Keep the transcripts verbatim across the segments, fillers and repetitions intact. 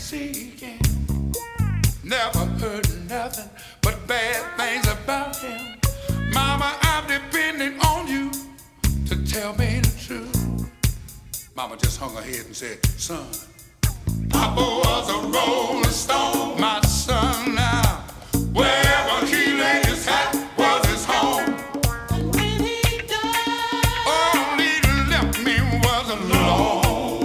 seeking. Never heard nothing but bad things about him. Mama, I'm depending on you to tell me the truth. Mama just hung her head and said, son, Papa was a rolling stone. My son now, wherever he laid his hat was his home. And when he died, all he left me was alone.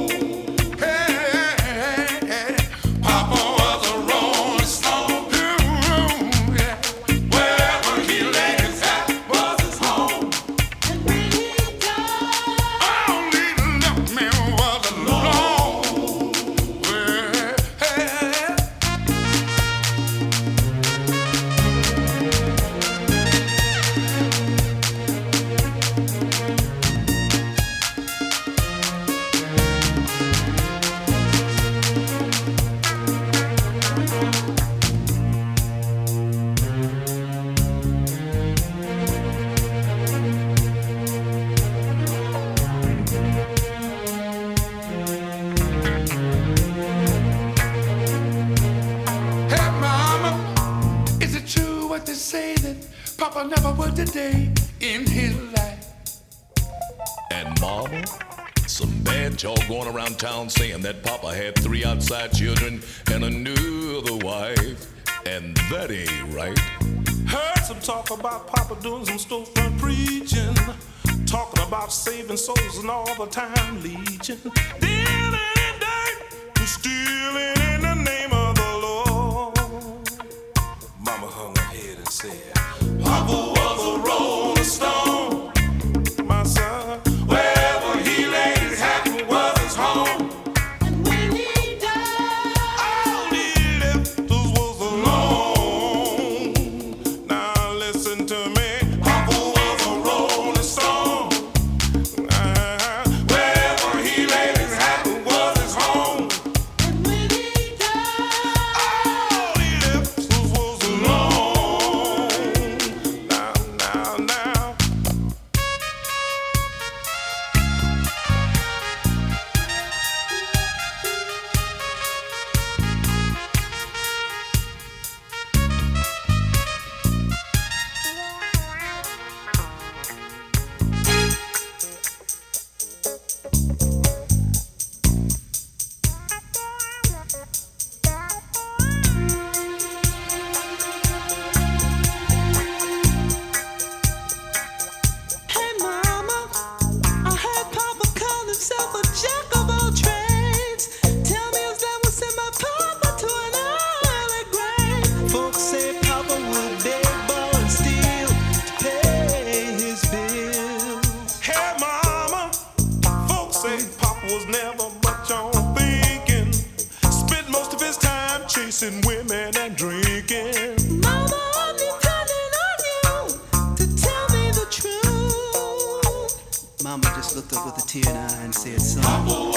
Papa never worked a day in his life. And Mama, some bad talk going around town saying that Papa had three outside children and another wife. And that ain't right. Heard some talk about Papa doing some storefront preaching, talking about saving souls and all the time legion. Dealing in dirt and stealing in the name of the Lord. Mama hung her head and said, Papa was a rolling stone. My son, wherever he laid his hat was his home. And when he died, all he left us was alone. Now listen to me. Papa was a rolling stone. Uh, wherever he laid his hat was his home. and when he died, All he left us was alone. Now, now, now. Hey mama, I heard Papa call himself a jack of all trades. Tell me if that would send my Papa to an early grave. Folks say Papa would beg, borrow, and steal to pay his bills. Hey, mama, folks say Papa was never much on thinking. Spent most of his time chasing women and drinking. Mama, I'm depending on you to tell me the truth. Mama just looked up with a tear in her eye and said, son,